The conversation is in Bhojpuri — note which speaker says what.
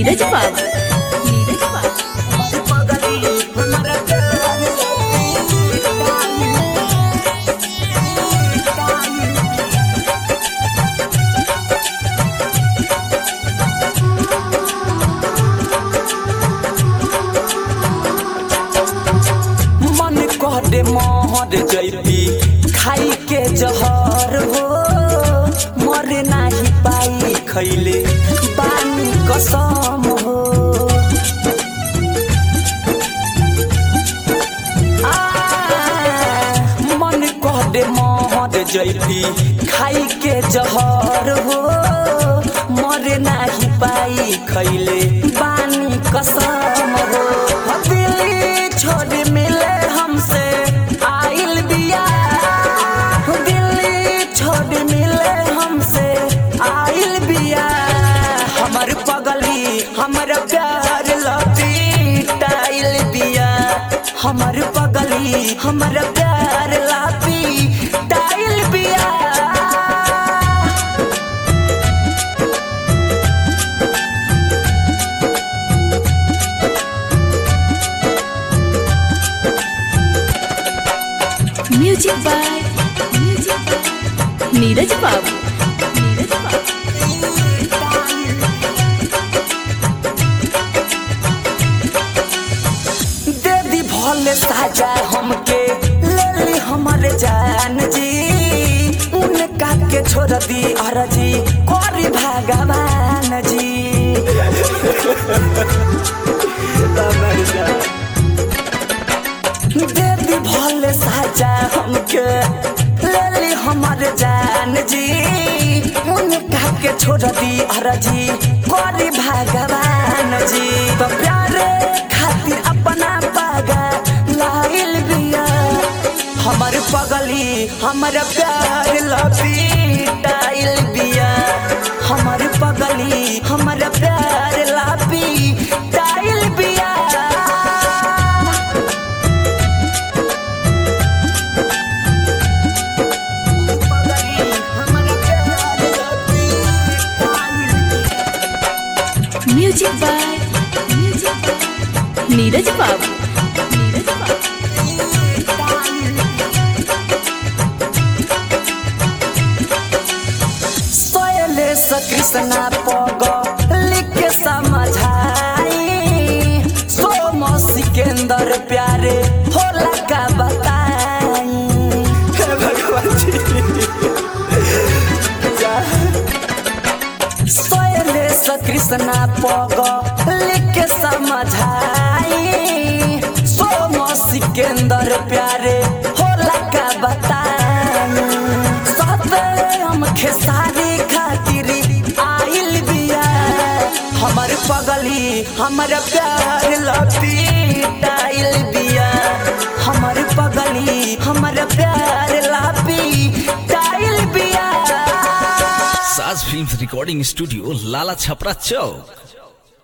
Speaker 1: नीरज बाबू नीरज बाबू
Speaker 2: मन कहते मोहर जैती खाई के जहर हो मरे नाही पाई खैले पानी कसम हो मन कहते मोहर जैती खाई के जहर हो मरे नाही पाई खैले पानी कसम हो दिल्ली छोड़ मिले हमसे आइल बिया दिल्ली छोड़ मिले हमसे आइल बिया हमर पगली हमर प्यार लपीटाइल बिया हमर पगली हमर प्यार लपीटाइल बिया
Speaker 1: म्यूजिक बाय नीरज बाबू नीरज बाबू
Speaker 2: दे दी भोले साजा हमके ले ली हमर जान जी उनका के छोड़ दी अरजी कोरी भगवान जी दे दी भोले साजा हमके ले ली हमर जान जी उनका के छोड़ दी अरजी कोरी भगवान जी तो प्यारे खातिर अपना पागा लाइल बिया हमर पगली हमर प्यार लपीटाइल बिया हमर पगली हमर प्यार लपीटाइल बिया
Speaker 1: म्यूजिक बाय नीरज बाबू नीरज बाबू
Speaker 2: सोयले कृष्णा पग लिख समझाई सोम सिकंदर प्यारे होला का बताई हे भगवान जी सोयले कृष्णा पग लिख समझाई सोम सिकंदर प्यारे होला का बताई हम खेसारी खातिर आइल बिया हमर पगली हमर प्यार लपीटाइल बिया हमर पगली हमर प्यार लपीटाइल बिया
Speaker 3: साज film recording studio Lala Chhapra चौक।